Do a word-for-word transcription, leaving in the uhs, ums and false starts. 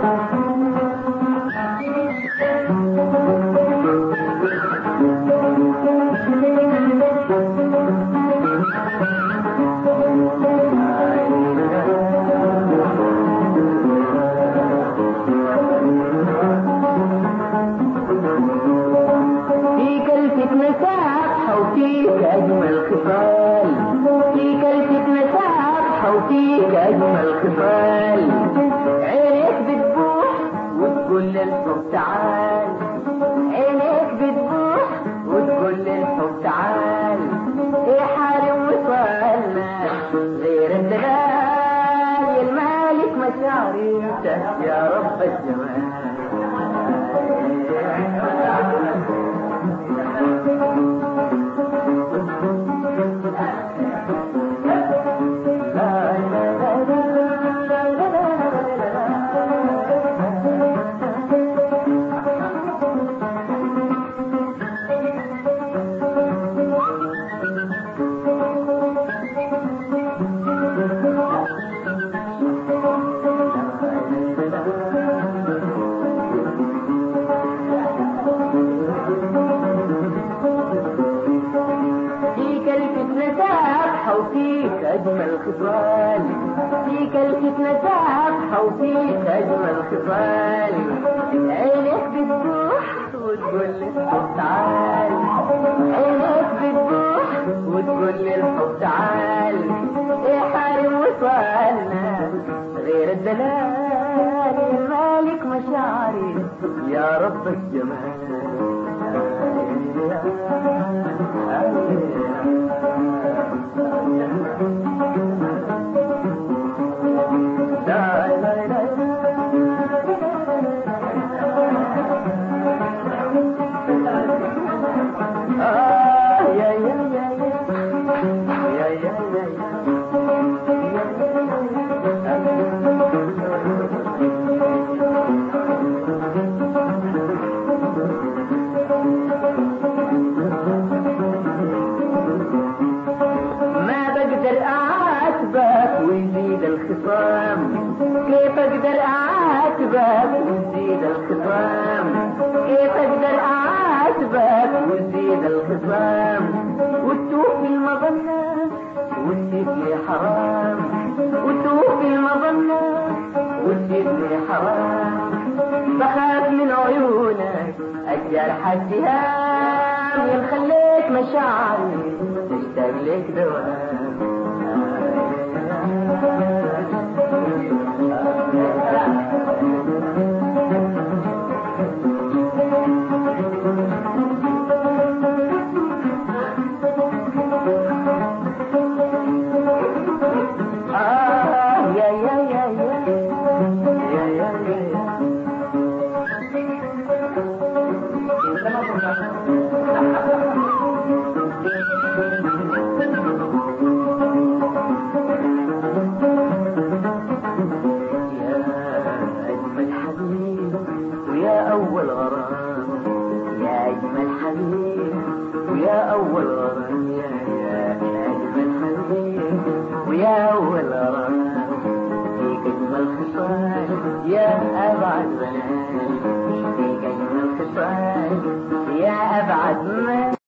وفيك أجمل خصال، فيك الفتنة سابحة وفيك أجمل خصال. عينيك بتبوح وتقول للحب تعال، عينيك بتبوح وتقول للحب تعال. ايه حال وصالنا غير الدلال، يا المالك مشاعري انت يا رب الجمال. وفيك أجمل خصال، فيك الفتنة سابحة وفيك أجمل خصال. عينك بتبوح وتقول للحب تعال، عينك بتبوح وتقول للحب تعال. ايه حال وصالنا غير الدلال، المالك مشاعري يا رب الجمال. ويزيد الخصام كيف اقدر اعاتبك ويزيد الخصام، كيف اقدر اعاتبك ويزيد الخصام. وتوه في المظنة وتسيب لي حرام، وتوه في المظنة وتسيب لي حرام. بخاف من عيونك الجرح السهام، يا خليت مشاعري تشتاق لك دوام. أول غرام يا أجمل حبيب ويا أول غرام، يا يا أجمل حبيب ويا أول غرام. فيك أجمل خصال يا أبعد منال، فيك أجمل خصال يا أبعد منال.